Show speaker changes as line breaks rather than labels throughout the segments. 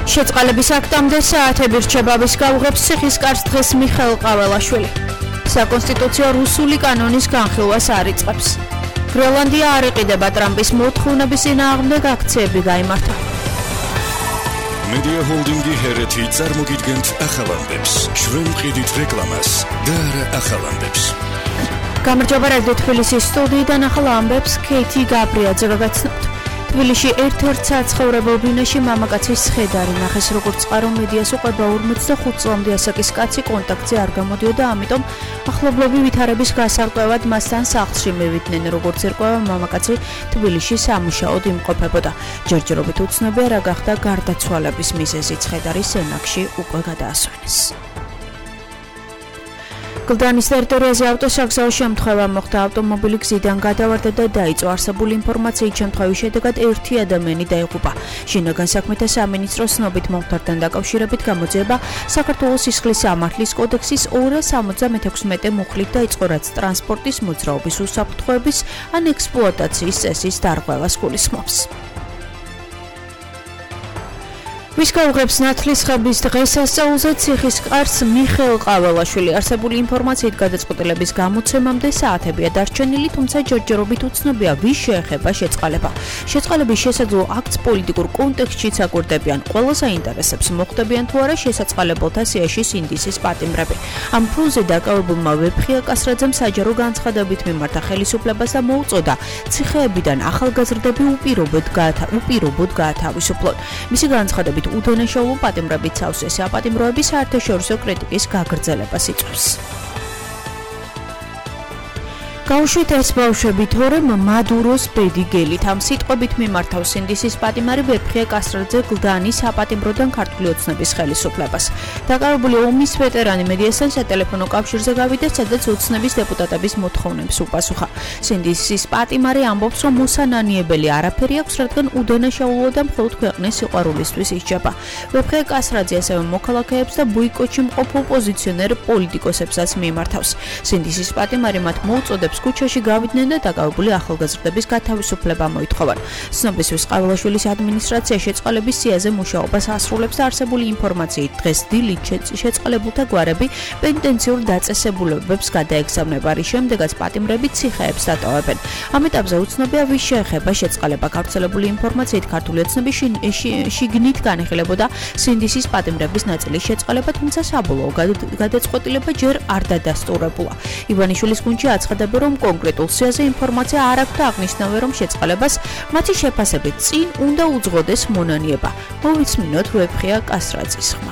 შეწყალების აქტამდე საათები რჩება, ვის გაუღებს ციხისკარს დღეს მიხეილ ყაველაშვილი. საკონსტიტუციო რუსული კანონის განხილვას არ იწყებს. გრენლანდია არ იყიდება ტრამპის მოთხოვნების წინააღმდეგ აქციები გაიმართა.
Media Holding-ი ჰერეთი წარმოგიდგენთ ახალამდებს. ჩვენ მყიდით რეკლამას და არა ახალამდებს.
გამარჯობა რადიო თბილისის სტუდიიდან ახალ ამბებს კეითი გაბრიაძე გაგაცნობთ. თბილისში ერთ-ერთ საცხოვრებელ ბინაში მამაკაცის ცხედარი ნახეს, როგორც წყარო მედიას უყვება 45 წლამდე ასაკის კაცი კონტაქტზე არ გამოდიოდა, ამიტომ ახლობლები ვითარების გასარკვევად მასთან სახლში მივიდნენ. როგორც ერკვევა, მამაკაცი თბილისში სამუშაოდ იმყოფებოდა. ჯერჯერობით უცნობია რა გახდა გარდაცვალების მიზეზი. ცხედარი სენაკში უკვე გადაასვენეს. გლდანის ტერიტორიაზე ავტოსაგზაო შემთხვევა მოხდა. ავტომობილი გზიდან გადავარდა და დაიწყო. არსებული ინფორმაციით შემთხვევის შედეგად ერთი ადამიანი დაიღუპა. შინაგან საქმეთა სამინისტროს ცნობით მომხდართან დაკავშირებით გამოძიება საქართველოს სისხლის სამართლის კოდექსის 276 მუხლით დაიწყო, რაც ტრანსპორტის მოძრაობის უსაფრთხოების ან ექსპლუატაციის წესის დარღვევას გულისხმობს. ვის გაუღებს ნათლისღების დღესასწაულზე ციხისკარს მიხეილ ყაველაშვილი. არსებული ინფორმაციით გადაწყვეტილების გამოცემამდე საათებია დარჩენილი, თუმცა ჯერჯერობით უცნობია, ვის შეეხება შეწყალება. შეწყალების შესაძლო აქტს პოლიტიკურ კონტექსტშიც აკვირდებიან. ყველა საინტერესებს მოხდებიან თუ არა შესაწყალებელთა სიაში სინდისის პატიმრები. ამ ფრონზე დაკავებულმა ვეფხია კასრაძემ საჯარო განცხადებით მიმართა ხელისუფლებას და მოუწოდა ციხეებიდან ახალგაზრდები უპირობოდ გაათავისუფლონ. მისი განცხადებით უდანაშაულო პატიმრებით სავსე საპატიმროები საერთაშორისო კრიტიკის გაგრძელებას იწვევს. გაუშვით ეს ბავშვები თორემ მადუროს ბედი გელით. ამ სიტყვებით მიმართავს სინდისის პატიმარი ვეფხია კასრაძე გლდანის საპატიმროდან ქართული ოცნების ხელისუფლებას. დაკავებული ომის ვეტერანი მედიასთან სატელეფონო კავშირზე გავიდა, სადაც ოცნების დეპუტატების მოთხოვნებს უპასუხა. სინდისის პატიმარი ამბობს, რომ მოსანანიებელი არაფერი აქვს, რადგან უდანაშაულო და მხოლოდ ქვეყნის სიყვარულისთვის ისჯება. ვეფხია კასრაძე ასევე მოქალაქეებს და ბოიკოტში მყოფ ოპოზიციონერ პოლიტიკოსებსაც მიმართავს. სინდისის პატიმარი მათ მოუწოდებს ქუჩაში გავიდნენ და დაკავებული ახალგაზრდების გათავისუფლება მოითხოვან. ცნობისათვის ყაველაშვილის ადმინისტრაცია შეწყალების სიაზე მუშაობას ასრულებს და არსებული ინფორმაციით დღეს დილით შეწყალებულთა გვარები პენიტენციურ დაწესებულებებს გადაეგზავნება, რის შემდეგაც პატიმრები ციხეებს დატოვებენ. ამ ეტაპზე უცნობია, ვის შეეხება შეწყალება. გავრცელებული ინფორმაციით ქართული ოცნების შიგნით განიხილებოდა სინდისის პატიმრების ნაწილის შეწყალება, თუმცა საბოლოო გადაწყვეტილება ჯერ არ დადასტურებულა. ივანიშვილის გუნდში აცხადებენ, რომ კონკრეტულ სიაზე ინფორმაცია არ აქვს და აღნიშნავენ, რომ შეწყალებას მათი შეფასებით წინ უნდა უძღოდეს მონანიება. მოვიცმინოთ ვეფხია კასრაძის ხმა.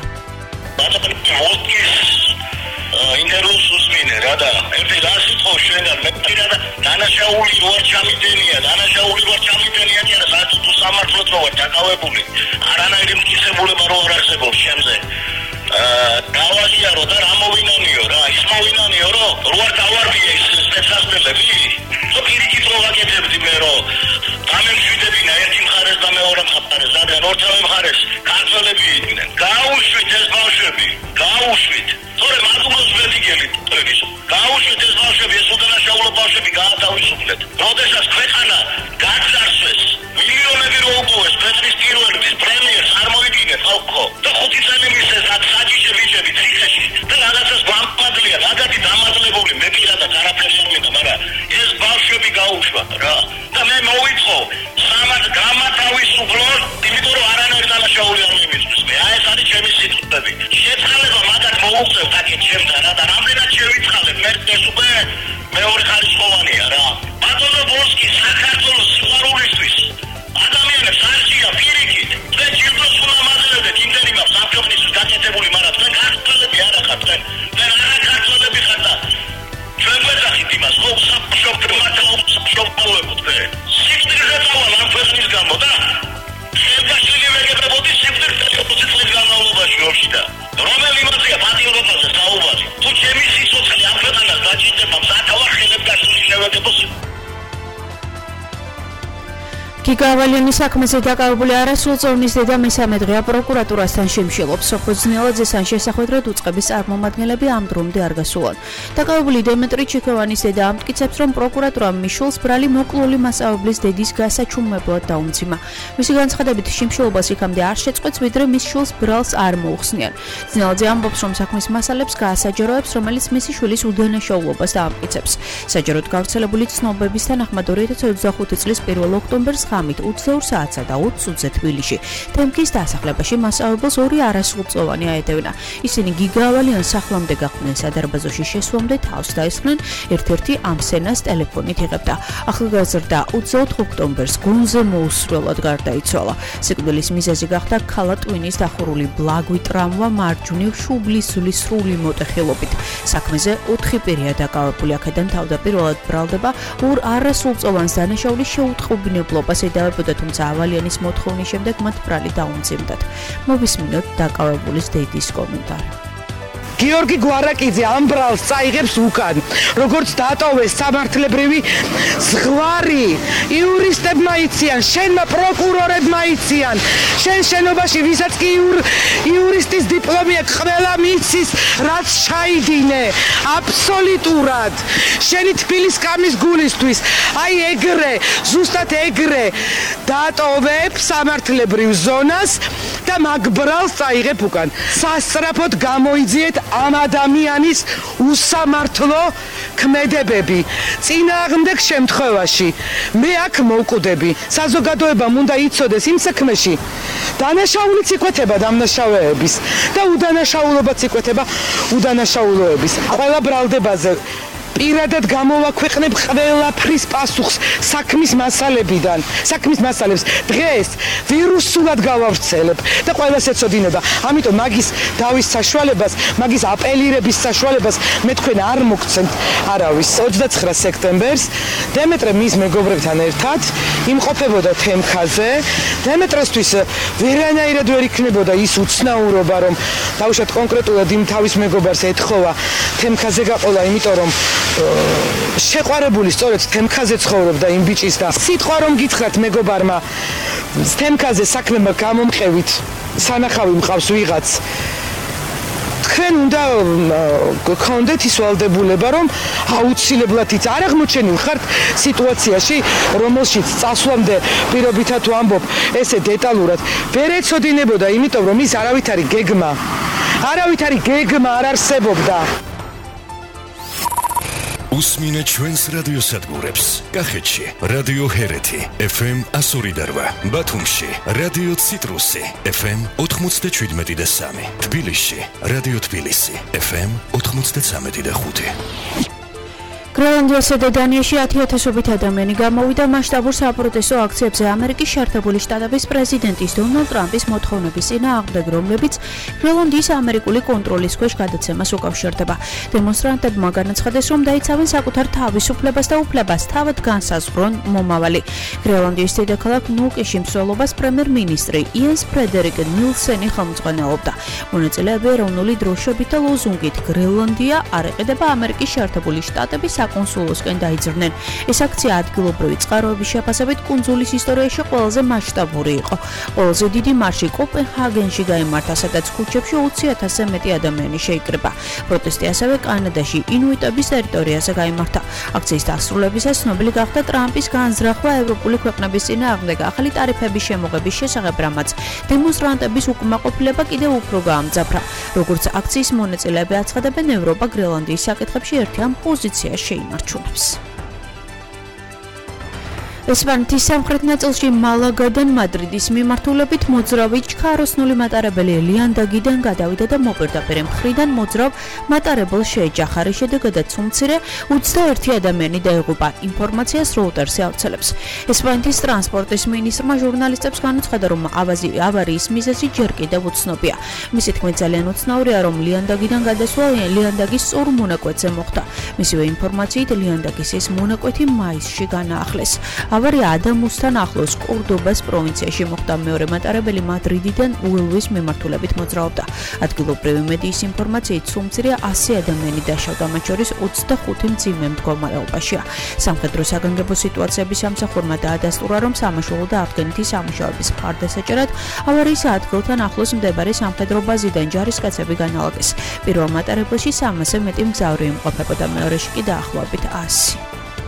ინტერვიუს უსმინე რა და ერთი რას იტყო შენგან მე და დანაშაული ვარ ჩამიდენია და საერთოდ სამართლოდ ვარ დაკავებული. არანაირი მტკიცებულება რო არ არსებობს შემზე. დავაღიარო და რა მოვინანიო რა, ის მოვინანიო რომ როარ დავარბია ის სპეცსასწავლები. პირიქით რო ვაკეთებდი მე რომ დამემშვიდებინა ერთი მხარეს და მეორე მხარეს, რადგან ორთავე მხარეს ქართველები იყვნენ. გაუშვით ეს ბავშვები, გაუშვით. თორე მადულოს ვედგელი ტყების. გაუშვით ეს ბავშვები, ეს უდანაშაულო ბავშვები გაათავისუფლეთ. როდესაც ქვეყანა გაძარცვეს, მილიონები რო უყურეს ქვეყნის პირველების პრემიერს არ მოიგინეთ ხალხო. და 5 წელი მისცეს საჯიში ციხეში და რაღაცას გვამპადლია, მაგათი დამატებული მე პირადად არაფერი არ მინდა, მაგრამ ეს ბავშვები გაუშვა რა. და მე მოვიწყო გამათავისუფლონ, იმიტომ რომ არანაირი დანაშაული არ მიმიწვის. ეს არის ჩემი სიტყვები. შეწყალება მაგათ მოუწევთ აქეთ ჩემთან რა და რამდენად შევიწყალებ მე ეს უკვე მეორე ხარისხოვანია რა. ბატონო ბოლსკი საქართველოს სიყვარულისთვის ადამიანებს არჩია პირიქით. თქვენ ჯილდოს უნდა მაძლევდეთ ინტერიმავს სამშობლისთვის გაკეთებული, მაგრამ თქვენ ქართველები არ ახართ. თქვენ არა ქართველები ხართ და ჩვენ გვეძახით იმას, რომ სამშობლოებო თქვენ. სიკვდილზე წავალ ამ ქვეყნის გამო და შევგაშლილი ვეგებრებოდი სიკვდილზე 20 წლის განმავლობაში ომში და რომელი იმაზეა პატიმრობაზე საუბარი. თუ ჩემი სიცოცხლე ამ ქვეყანას დაჭირდება, სათავარ ხელებს გასული შევეგებოს.
გიგა ავალიანის საქმეზე დაკავებული არასრულწლოვნის დედა მესამე დღეა პროკურატურასთან შემშილობს. სოფოს ძნელაძესთან შესახვედრად უწყების წარმომადგენლები ამ დრომდე არ გასულან. დაკავებული დემეტრი ჩიქოვანის დედა ამტკიცებს, რომ პროკურატურამ მიშულს ბრალი მოკლული მასწავლებლის დედის გასაჩუმებლად დაუმძიმა. მისი განცხადებით, შიმშილობას იქამდე არ შეწყვეტს, ვიდრე მის შვილს ბრალს არ მოუხსნიან. ძნელაძე ამბობს, რომ საქმის მასალებს გაასაჯაროებს, რომელიც მისი შვილის უდანაშაულობას დაამტკიცებს. საჯაროდ გავრცელებული ცნობების თანახმად 2025 წლის 1 ოქტომბერს ღამით 20 საათსა და 20 წუთზე თბილისში თემქის დასახლებაში მასწავლებელს 2 არასრულწლოვანი აედევნა. ისინი გიგა ავალიანს სახლამდე გახვდნენ, სადარბაზოში შესვლამდე თავს დაესხნენ, ერთ-ერთი ამ სცენას ტელეფონით იღებდა. ახალგაზრდა 24 ოქტომბერს გულზე მოუსრულად გარდაიცვალა. სიკვდილის მიზეზი გახდა ქალა ტვინის დახურული ბლაგვი ტრავმა მარჯვნივ შუბლის ზვლის სრული მოტეხილობით. საქმეზე 4 პირია დაკავებული, აქედან თავდაპირველად ბრალდება 2 არასრულწლოვანს დანაშაულის შეუტყობინებლობას ედავებოდა, თუმცა ავალიანის მოთხოვნის შემდეგ მათ ბრალი დაუმძიმდათ. მოვისმინოთ დაკავებულის დედის კომენტარი.
გიორგი გვარაკიძე ამ ბრალს წაიღებს უკან, როგორც დატოვეს სამართლებრივი ზღვარი, იურისტებმა იციან, შენმა პროკურორებმა იციან, შენ შენობაში ვისაც კი იურისტის დიპლომი აქვს, ყველა მიცის, რაც ჩაიდინე, აბსოლუტურად. შენი თბილის კამის გულისთვის, აი ეგრე, ზუსტად ეგრე დატოვებ სამართლებრივ ზონას და მაგ ბრალს წაიღებ უკან. სასწრაფოდ გამოიძიეთ ამ ადამიანის უსამართლო ქმედებები. წინააღმდეგ შემთხვევაში მე აქ მოვკვდები, საზოგადოებამ უნდა იცოდეს იმ საქმეში დანაშაულიც იკვეთება დამნაშავეების და უდანაშაულობაც იკვეთება უდანაშაულოების. ყველა ბრალდებაზე პირადად გამოვაქვეყნებ ყველაფრის პასუხს საქმის მასალებიდან. საქმის მასალებს დღეს ვირუსულად გავავრცელებ და ყველას ეცოდინება. ამიტომ მაგის დავის საშუალებას, მაგის აპელირების საშუალებას მე თქვენ არ მოგცემთ არავის. 29 სექტემბერს დემეტრე მის მეგობრებთან ერთად იმყოფებოდა თემქაზე. დემეტრესთვის ვერანაირად ვერ იქნებოდა ის უცნაურობა, რომ დავუშვათ კონკრეტულად იმ თავის მეგობარს ეთხოვა თემქაზე გაყოლა, იმიტომ რომ შეყვარებული სწორედ თემქაზე ცხოვრობდა იმ ბიჭის და სიტყვა რომ გითხრათ მეგობარმა თემქაზე საქმე გამომყევით სანახავი მყავს ვიღაც, თქვენ უნდა გქონდეთ ის ვალდებულება, რომ აუცილებლად იც არ აღმოჩენილ ხართ სიტუაციაში, რომელშიც წასვლამდე პირობითად ვამბობ ესე დეტალურად ვერ ეცოდინებოდა, იმიტომ რომ ის არავითარი გეგმა არ არსებობდა.
უსმინე ჩვენს რადიოსადგურებს. კახეთში რადიო ჰერეთი FM 102, ბათუმში რადიო ციტრუსი FM 97.3, თბილისში რადიო თბილისი FM 93.5.
გრენლანდიასა და დანიაში 10,000-ობით ადამიანი გამოვიდა მასშტაბურ საპროტესტო აქციებზე ამერიკის შეერთებული შტატების პრეზიდენტის დონალდ ტრამპის მოთხოვნების წინააღმდეგ, რომლებიც გრენლანდიის ამერიკული კონტროლის ქვეშ გადაცემას უკავშირდება. დემონსტრანტებმა განაცხადეს, რომ დაიცავენ საკუთარ თავისუფლებას და უფლებას, თავად განსაზღვრონ მომავალი. გრენლანდიის დედაქალაქ ნუკეში მსვლელობას პრემიერ-მინისტრი იენს ფრედერიკ ნილსენი ხელმძღვანელობდა. მონაწილეები ეროვნული დროშებით და ლოზუნგით „გრენლანდია არ ეყიდება ამერიკის შეერთებული შტატების კონსულოსკენ დაიძრნენ. ეს აქცია ადგილობრივი წყაროების შეფასებით კუნძულის ისტორიაში ყველაზე მასშტაბური იყო. ყველაზე დიდი მარში კოპენჰაგენში გაიმართა, სადაც ქუჩებში 20,000-ზე მეტი ადამიანი შეიკრიბა. პროტესტი ასევე კანადაში ინუიტების ტერიტორიაზე გაიმართა. აქციის დასრულებისას ცნობილი გახდა ტრამპის განზრახვა ევროპული ქვეყნების წინააღმდეგ ახალი ტარიფების შემოღების შესახებ, რამაც დემონსტრანტების უკმაყოფილება კიდევ უფრო გაამძაფრა. როგორც აქციის მონაწილეები აცხადებენ, ევროპა გრენლანდიის საკითხებში ერთიან პოზიციას შეინარჩუნებს. ესპანეთის სამხრეთ ნაწილში მალაგადან მადრიდის მიმართულებით მოძრავი ჩქაროსნული მატარებელი ლიანდაგიდან გადავიდა და მოპირდაპირე მხრიდან მოძრავ მატარებელს შეეჯახა. შედეგადაც უმცირე 21 ადამიანი დაიღუპა. ინფორმაციას როუტერსი ავრცელებს. ესპანეთის ტრანსპორტის მინისტრმა ჟურნალისტებს განუცხადა, რომ ავარიის მიზეზი ჯერ კიდევ უცნობია. მისი თქმით, ძალიან უცნაურია, რომ ლიანდაგიდან გადასვლა ლიანდაგის სწორ მონაკვეთზე მოხდა. მისივე ინფორმაციით ლიანდაგის ეს მონაკვეთი მაისში განაახლეს. ავარია ადამუსთან ახლოს კორდობას პროვინციაში მოხდა. მეორე მატარებელი მადრიდიდან უელვის მიმართულებით მოძრაობდა. ადგილობრივი მედიის ინფორმაციით სულ მცირე 100 ადამიანი დაშავდა, მათ შორის 25 მძიმე მდგომარეობაშია. სამხედრო საგანგებო სიტუაციების სამსახურმა დაადასტურა, რომ სამაშველო და აღდგენითი სამუშაოების მხარდასაჭერად ავარიის ადგილთან ახლოს მდებარე სამხედრო ბაზიდან ჯარისკაცები განალაგეს. პირველ მატარებელში 300-ზე მეტი მგზავრი იმყოფებოდა, მეორეში კი დაახლოებით 100.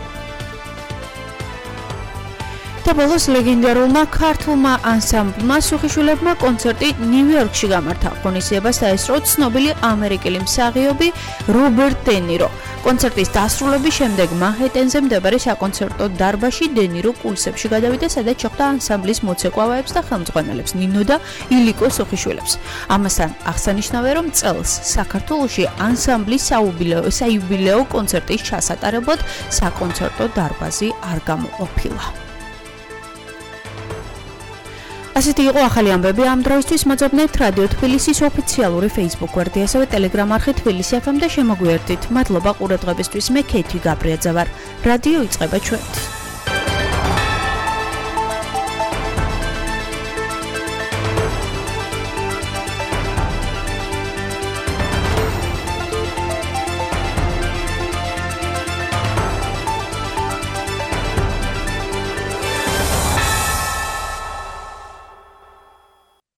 და ბოლოს ლეგენდარულმა ქართულმა ანსამბლმა სუხიშვილებმა კონცერტი ნიუ-იორკში გამართა. ღონისძიებას დაესწრო ცნობილი ამერიკელი მსაღიობი რობერტ დე ნირო. კონცერტის დასრულების შემდეგ მანჰეტენზე მდებარე საკონცერტო დარბაზში დე ნირო კულისებში გადავიდა, სადაც შეხვდა ანსამბლის მოცეკვავეებს და ხელმძღვანელებს ნინო და ილიკო სუხიშვილებს. ამასთან აღსანიშნავია, რომ წელს საქართველოში ანსამბლის საიუბილეო კონცერტის ჩასატარებლად საკონცერტო დარბაზი არ გამოყოფილა. ასეთი იყო ახალი ამბები ამ დროისთვის. მოძებნეთ რადიო თბილისის ოფიციალური Facebook გვერდი, ასევე Telegram არხი თბილისი FM და შემოგვიერთდით. მადლობა ყურადღებისთვის. მე ქეთი გაბრიაძე ვარ. რადიო იწყება ჩვენთ.